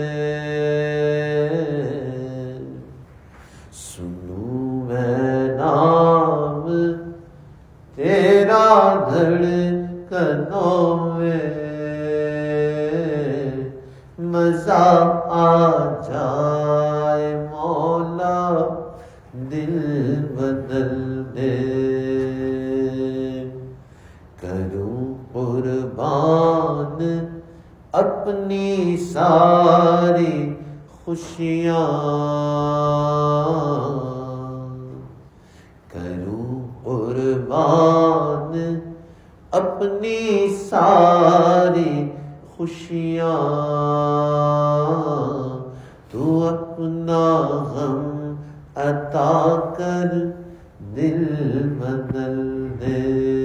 سنوں میں نام تیرا دھڑکنوں میں، مزہ آ جائے مولا دل بدل دے، کروں قربان اپنی ساری خوشیاں، کروں قربان اپنی ساری خوشیاں، تو اپنا غم عطا کر دل بدل دے،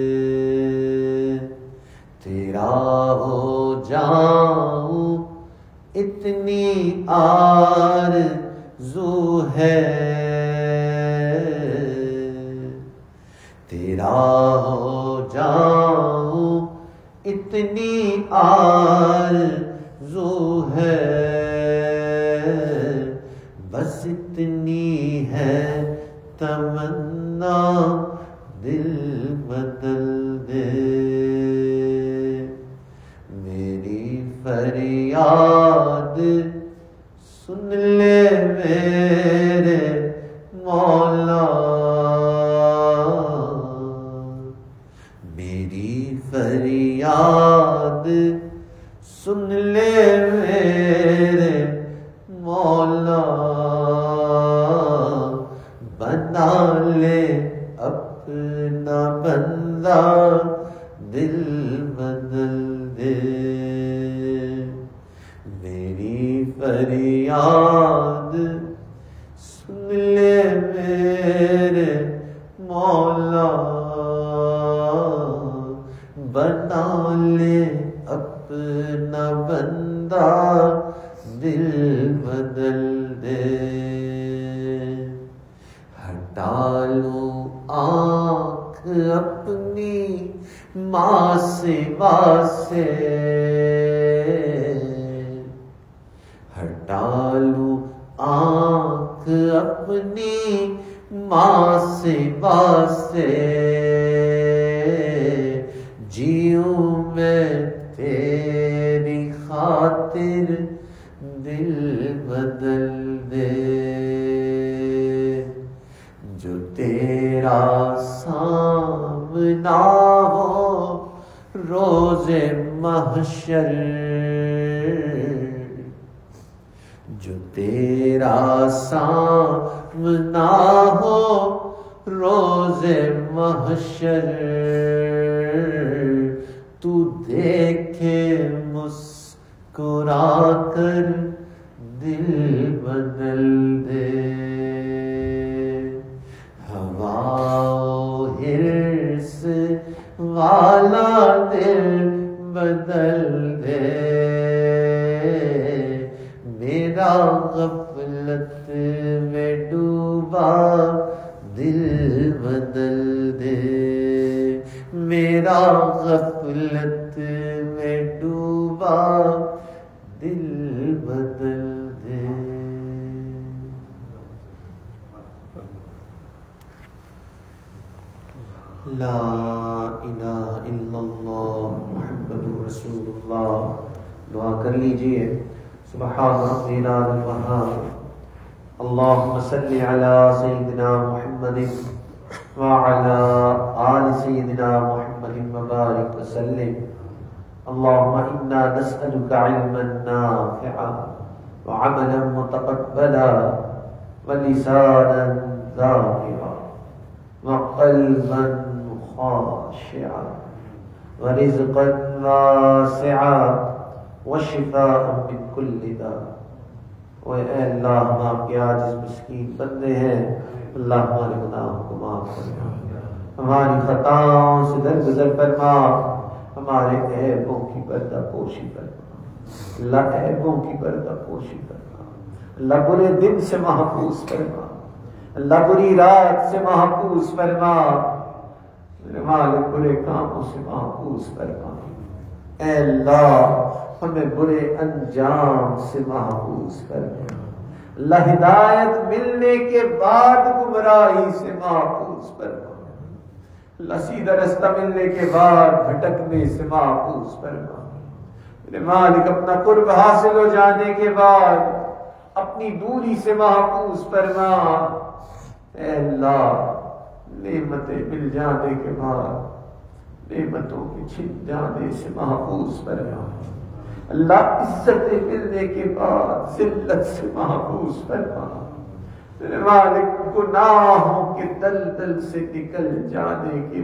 تیرا ہو جاؤں اتنی آرزو ہے، تیرا ہو جاؤں اتنی آرزو ہے، بس اتنی ہے تمنا دل بدل دے، میری فریاد سن لے میرے مولا، میری فریاد سن لے میرے مولا، بنا لے اپنا بندہ دل بدل دے، میری فریاد سن لے میرے مولا، بنا لے اپنا بندہ دل بدل دے، ہٹا لوں آنکھ اپنی ماں سوا سے، ہٹا لوں آنکھ اپنی ماں سوا سے، جیوں میں تیری خاطر دل بدل دے، جو تیرا سامنا ہو روز محشر، جو تیرا سامنا ہو روز محشر، تو دیکھے مسکرا کر دل بدل دے، ہوا ہرس والا دل بدل دے، میرا غفلت میں ڈوبا دل بدل دے، میرا غفلت میں ڈوبا دل بدل دے۔ لا الہ الا اللہ محمد رسول اللہ. دعا کر لیجئے. سبحان ربنا الوهاب اللهم صل على سيدنا محمد وعلى آل سيدنا محمد وبارك وسلم. اللهم إنا نسألك علما نافعا وعملا متقبلا ولسانا ذاكرا وقلبا خاشعا ورزقا واسعا وشفاء من كل داء. و اے اللہ ہم آپ کے عاجز مسکین بندے ہیں. اللہ ہمارے گناہوں کو معاف فرما, ہماری خطاؤں سے درگزر فرما, ہمارے عیبوں کی پردہ پوشی فرما. اللہ عیبوں کی پردہ پوشی فرما. اللہ برے دن سے محفوظ فرما. اللہ بری رات سے محفوظ فرما. میرے مالک برے کاموں سے محفوظ فرما. اے اللہ ہمیں برے انجام سے محفوظ فرما. اللہ ہدایت ملنے کے بعد گمراہی سے محفوظ فرما. اللہ سیدھا رستہ ملنے کے بعد بھٹکنے سے محفوظ فرما. میرے مالک اپنا قرب حاصل ہو جانے کے بعد اپنی دوری سے محفوظ فرما. اے اللہ نعمتیں مل جانے کے بعد نعمتوں کے چھن جانے سے محفوظ فرما. اللہ عزت ملنے کے بعد ذلت سے محفوظ فرما. میرے مالک گناہوں کے دلدل سے نکل جانے کے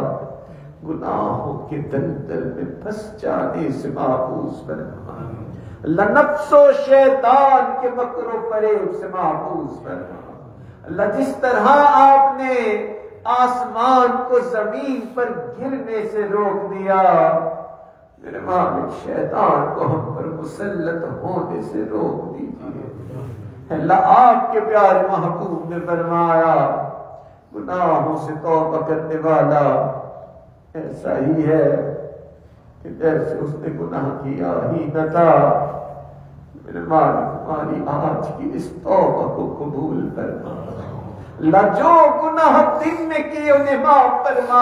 بعد گناہوں کے دلدل میں پھنس جانے سے محفوظ فرما. اللہ نفس و شیطان کے مکر و فریب سے محفوظ فرما. اللہ جس طرح آپ نے آسمان کو زمین پر گرنے سے روک دیا, میرے مالک شیطان کو ہم پر مسلط ہونے سے روک دیجیے. اللہ آپ کے پیارے محبوب نے فرمایا گناہوں سے توبہ کرنے والا ایسا ہی ہے کہ جیسے اس نے گناہ کیا ہی نہ تھا. میرے مالک ہماری آج کی اس توبہ کو قبول فرما. اللہ جو گناہ دن میں کیے انہیں معاف فرما.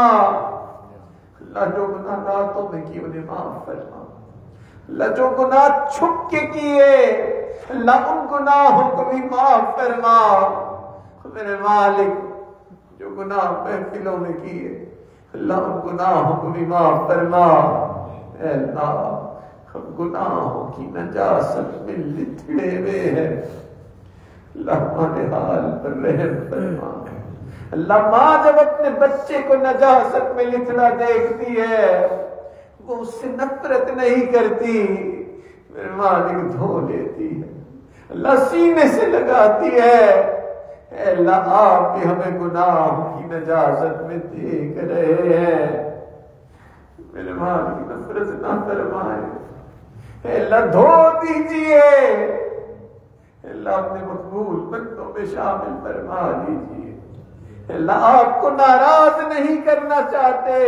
اللہ جو گناہ راتوں میں کیے انہیں معاف فرما. اللہ جو گناہ چھپ کے کیے اللہ ان گناہوں کو بھی معاف فرما. میرے مالک جو گناہ محفلوں میں کیے اللہ ان گناہوں کو بھی معاف فرما. اے اللہ ہم گناہوں کی نجاست میں لتڑے ہوئے ہیں. اللہ ہمارے حال پر رحم فرما. اللہ ماں جب اپنے بچے کو نجاست میں لتڑا دیکھتی ہے وہ اس سے نفرت نہیں کرتی, میرے مالک دھو لیتی ہے. اللہ سینے سے لگاتی ہے. اے اللہ آپ بھی ہمیں گناہوں کی نجاست میں دیکھ رہے ہیں. میرے مالک نفرت نہ فرمائے. اے اللہ دھو دیجئے. اللہ اپنے مقبول بندوں میں شامل فرما لیجئے. اللہ آپ کو ناراض نہیں کرنا چاہتے.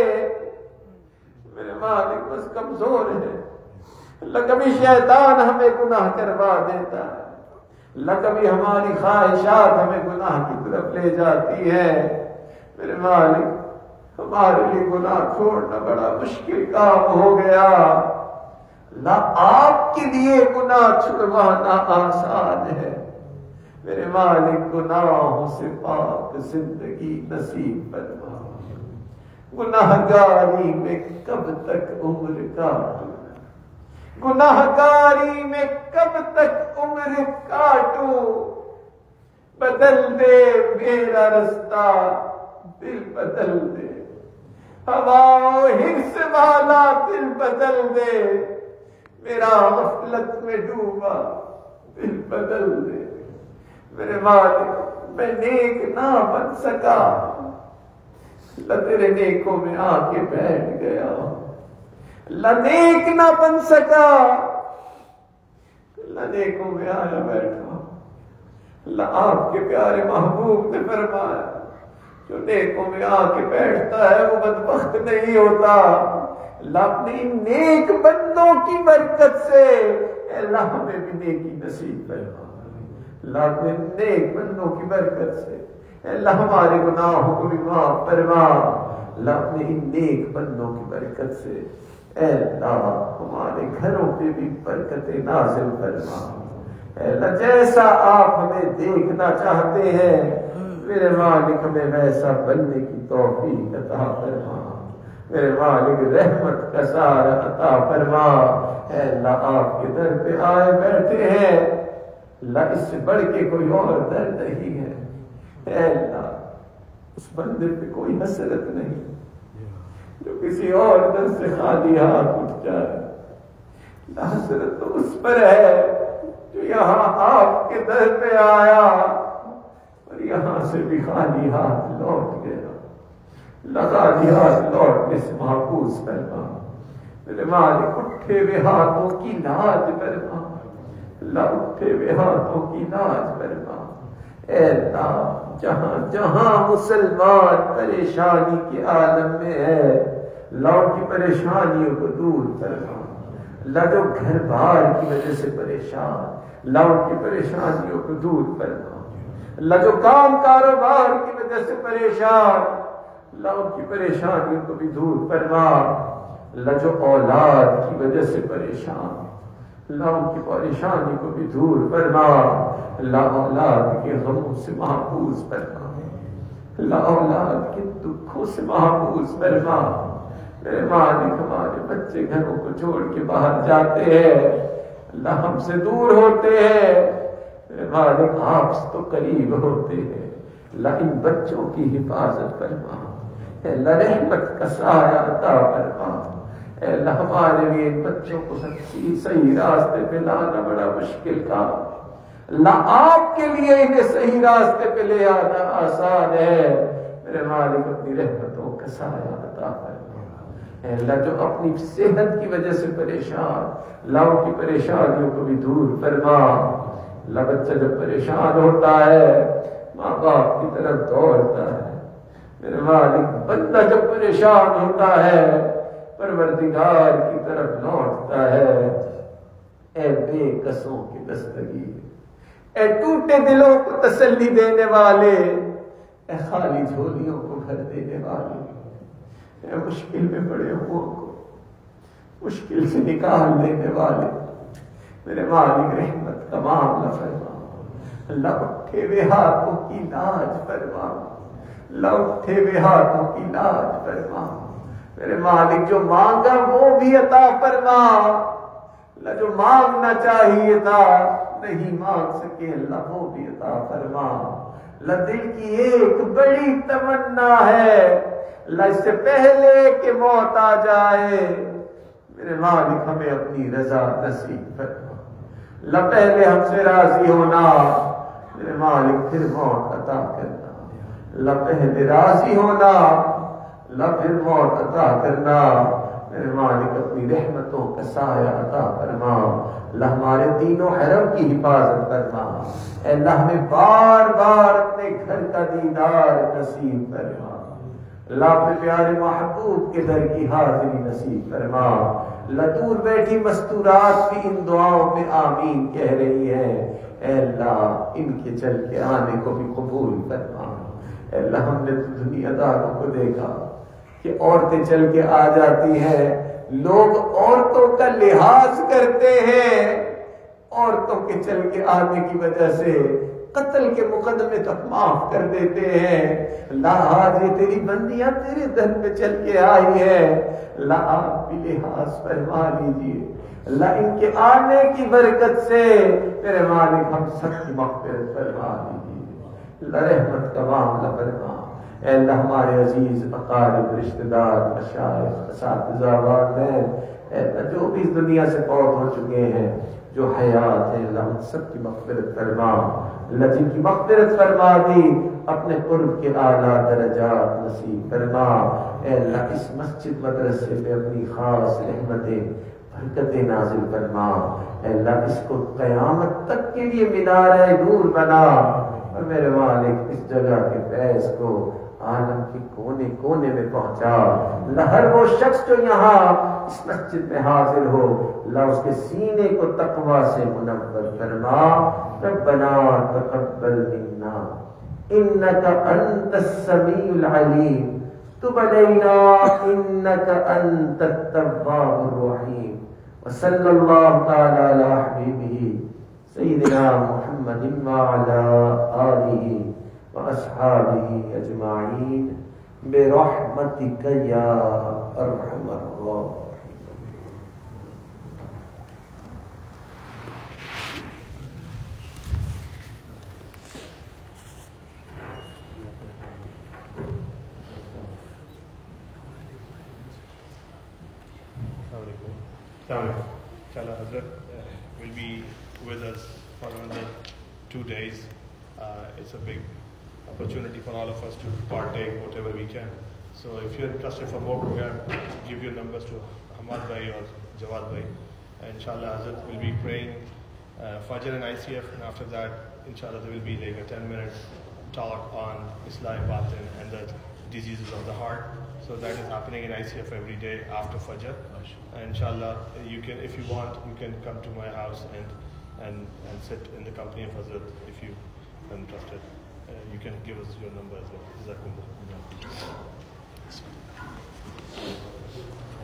میرے مالک بس کمزور ہے. اللہ کبھی شیطان ہمیں گناہ کروا دیتا ہے. اللہ کبھی ہماری خواہشات ہمیں گناہ کی طرف لے جاتی ہے. میرے مالک ہمارے لیے گناہ چھوڑنا بڑا مشکل کام ہو گیا. اللہ آپ کے لیے گناہ چھڑوانا آسان ہے. میرے مالک گناہوں سے پاک زندگی نصیب فرما. گناہگاری میں کب تک عمر کاٹوں, گناہگاری میں کب تک عمر کاٹوں. بدل دے میرا رستہ, دل بدل دے. ہوا و حرص والا دل بدل دے. میرا غفلت میں ڈوبا دل بدل دے. میرے مالک میں نیک نہ بن سکا. اللہ تیرے نیکوں میں آ کے بیٹھ گیا. اللہ نیک نہ بن سکا. اللہ نیکوں میں آیا بیٹھا. اللہ آپ کے پیارے محبوب نے فرمایا جو نیکوں میں آ کے بیٹھتا ہے وہ بدبخت نہیں ہوتا. اللہ اپنے نیک بندوں کی برکت سے اللہ ہمیں بھی نیکی نصیب فرما. اللہ اپنے نیک بندوں کی برکت سے اللہ ہمارے گناہوں کو بھی معاف فرما. اللہ اپنے ان نیک بندوں کی برکت سے اے اللہ ہمارے گھروں پہ بھی برکت نازل فرما. اے اللہ جیسا آپ ہمیں دیکھنا چاہتے ہیں میرے مالک ہمیں ویسا بننے کی توفیق عطا فرما. میرے مالک رحمت کا سارا عطا فرما. اے اللہ آپ کے در پہ آئے بیٹھے ہیں اللہ اس سے بڑھ کے کوئی اور در نہیں ہے. اے اللہ اس بندے پہ کوئی حسرت نہیں جو کسی اور در سے خالی ہاتھ اٹھ جائے. حسرت تو اس پر ہے جو یہاں آپ کے در پہ آیا اور یہاں سے بھی خالی ہاتھ لوٹ گیا. خالی ہاتھ لوٹنے سے محفوظ فرما. میرے مالک اٹھے ہوئے ہاتھوں کی لاج فرما. اللہ اٹھے ہوئے ہاتھوں کی لاج فرما. اے اللہ جہاں جہاں مسلمان پریشانی کے عالم میں ہے اللہ کی پریشانیوں کو دور فرما. اللہ جو گھر بار کی وجہ سے پریشان اللہ کی پریشانیوں کو دور فرما. اللہ جو کام کاروبار کی وجہ سے پریشان اللہ کی پریشانیوں کو بھی دور فرما. اللہ جو اولاد کی وجہ سے پریشان اللہ ان کی پریشانی کو بھی دور فرما. اللہ اولاد کے غموں سے محفوظ فرما. اللہ اولاد کے دکھوں سے محفوظ فرما. میرے مالک ہمارے بچے گھروں کو چھوڑ کے باہر جاتے ہیں اللہ ہم سے دور ہوتے ہیں. میرے مالک آپ سے تو قریب ہوتے ہیں. اللہ ان بچوں کی حفاظت فرما. اے اللہ رحمت کا سایہ عطا فرما. اے اللہ ہمارے لیے ان بچوں کو سچی صحیح راستے پہ لانا بڑا مشکل کام. اللہ آپ کے لیے انہیں صحیح راستے پہ لے آنا آسان ہے. میرے مالک اپنی رحمتوں کا سایہ عطا فرما. اے اللہ جو اپنی صحت کی وجہ سے پریشان اللہ کی پریشانیوں کو بھی دور فرما. اللہ بچہ جب پریشان ہوتا ہے ماں باپ کی طرف دوڑتا ہے. میرے مالک بندہ جب پریشان ہوتا ہے پروردگار کی طرف لوٹتا ہے. اے بے کسوں کی دستگیر اے ٹوٹے دلوں کو تسلی دینے والے اے خالی جھولیوں کو بھر دینے والے اے مشکل میں پڑے ہو کو مشکل سے نکال دینے والے میرے مالک رحمت کا معاملہ فرما. اللہ اٹھے ہوئے ہاتھوں کی لاج فرما. اللہ اٹھے ہوئے ہاتھوں کی لاج فرما. میرے مالک جو مانگا وہ بھی عطا فرما. اللہ جو مانگنا چاہیے تھا نہیں مانگ سکے اللہ وہ بھی عطا فرما. اللہ دل کی ایک بڑی تمنا ہے اللہ اس سے پہلے کہ موت آ جائے میرے مالک ہمیں اپنی رضا نصیب فرما. اللہ پہلے ہم سے راضی ہونا میرے مالک پھر موت عطا کرنا. اللہ پہلے راضی ہونا اللہ پھر موت عطا کرنا. میرے مالک اپنی رحمتوں کا سایہ عطا فرما. اللہ ہمارے دین و حرم کی حفاظت فرما. اے اللہ ہمیں بار بار اپنے گھر کا دیدار نصیب فرما. اللہ اپنے پیارے محبوب کے در کی حاضری نصیب فرما. اللہ دور بیٹھی مستورات بھی ان دعاؤں پہ آمین کہہ رہی ہیں. اے اللہ ان کے چل کے آنے کو بھی قبول فرما. اے اللہ ہم نے تو دنیا داروں کو دیکھا کہ عورتیں چل کے آ جاتی ہیں لوگ عورتوں کا لحاظ کرتے ہیں. عورتوں کے چل کے آنے کی وجہ سے قتل کے مقدمے تک معاف کر دیتے ہیں. اللہ آج یہ تیری بندیاں تیرے در پہ چل کے آئی ہے اللہ آپ بھی لحاظ فرما لیجیے. اللہ ان کے آنے کی برکت سے میرے مالک ہم سب کی مغفرت فرما لیجیے. اللہ رحمت کا معاملہ فرما. اے اللہ ہمارے عزیز اقارب رشتہ دار مشائخ اساتذہ والدین اے اللہ جو بھی اس دنیا سے فوت ہو چکے ہیں جو حیات ہیں اللہ ان سب کی مغفرت فرما. اللہ جن کی مغفرت فرما دی اپنے قرب کے اعلیٰ درجات نصیب فرما. اے اللہ اس مسجد مدرسے میں اپنی خاص رحمتیں برکتیں نازل فرما. اے اللہ اس کو قیامت تک کے لیے مینارہ نور بنا اور میرے مالک اس جگہ کے فیض کو عالم کے کونے کونے میں پہنچا. اللہ ہر وہ شخص جو یہاں اس مسجد میں حاضر ہو اللہ اس کے سینے کو تقوی سے منور فرما. ربنا تقبل منا انك انت السميع العليم تب علینا انک انت التواب الرحیم وصلی اللہ تعالی علی حبیبہ سیدنا محمد وعلی آلہ واصحابہ اجمعین برحمتک یا ارحم الراحمین.
Inshallah, Hazrat uh, will be with us for another two days. Uh, it's a big opportunity for all of us to partake whatever we can. So if you're interested for more program, give your numbers to Hamad Bhai or Jawad Bhai. And inshallah, Hazrat will be praying uh, Fajr and I C F, and after that, inshallah, there will be like a ten minute talk on Islam Batin and the diseases of the heart. So that is happening in I C F every day after Fajr. And inshallah, you can, if you want, you can come to my house and and and sit in the company of Hazrat if you are interested. Uh, you can give us your number as well. Jazakumullah.